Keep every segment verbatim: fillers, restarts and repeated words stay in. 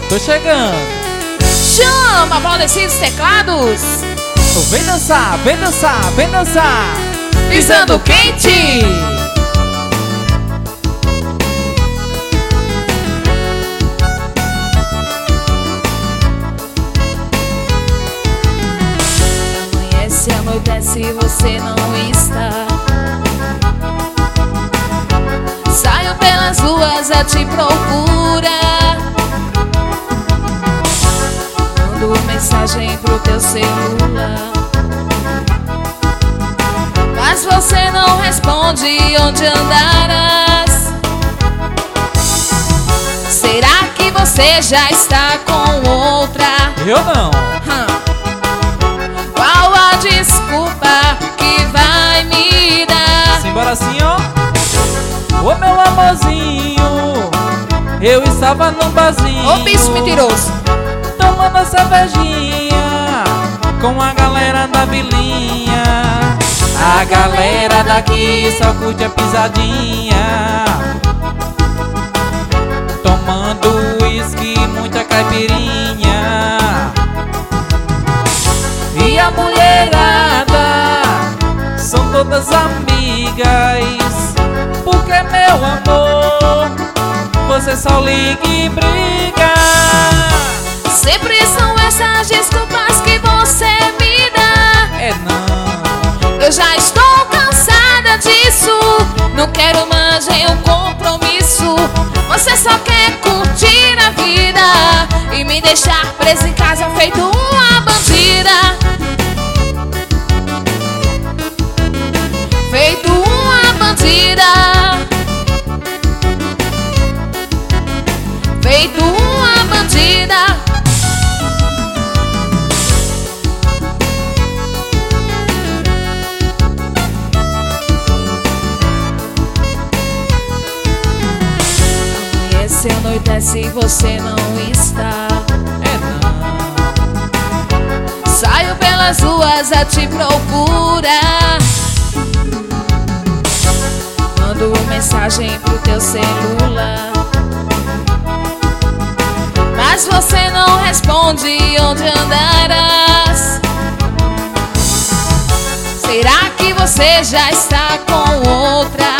Tô chegando. Chama, Valdeci dos teclados. Oh, vem dançar, vem dançar, vem dançar. Pisando quente. Amanhece, anoitece e você não está. Saio pelas ruas a te procurar. Mando mensagem pro teu celular, mas você não responde. Onde andarás? Será que você já está com outra? Eu não. Hum. Qual a desculpa que vai me dar? Simbora assim, ó. Ô meu amorzinho, eu estava num barzinho. Ô bicho mentiroso, tomando a cervejinha com a galera da vilinha. A galera daqui só curte a pisadinha, tomando uísque, muita caipirinha. E a mulherada são todas amigas, porque meu amor, você só liga e briga. sempre são essas desculpas que você me dá. É não. Eu já estou cansada disso, não quero mais nenhum compromisso. Você só quer curtir a vida e me deixar presa em casa feito uma bandida. Feito uma bandida. Feito uma bandida. Amanhece, anoitece e você não está. É não. Saio pelas ruas a te procurar. Mando mensagem pro teu celular, mas você não responde. Onde andarás? Será que você já está com outra?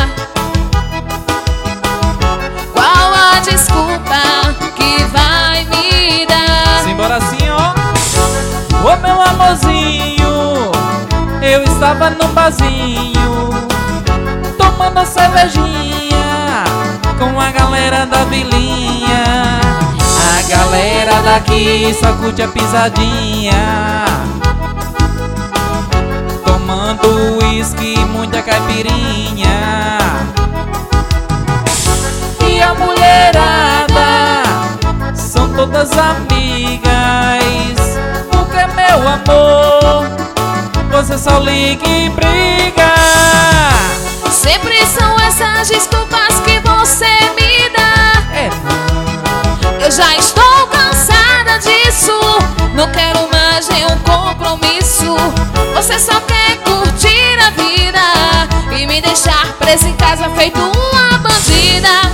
Qual a desculpa que vai me dar? Simbora assim, ó. Ô meu amorzinho, eu estava num barzinho, tomando a cervejinha com a galera da vilinha. A galera daqui só curte a pisadinha, tomando uísque, muita caipirinha. E a mulherada são todas amigas, porque meu amor, você só liga e briga. Sempre são essas desculpas que você me dá. É não. Eu já estou cansada disso, não quero mais nenhum compromisso. Você só quer curtir a vida e me deixar presa em casa feito uma bandida.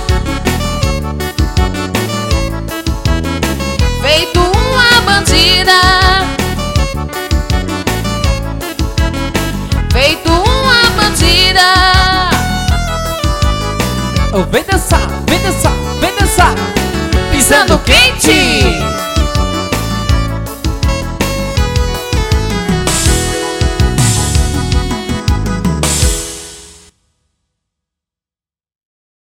Feito uma bandida. Feito uma bandida. Oh, vem dançar, vem dançar, vem dançar. Pisando quente.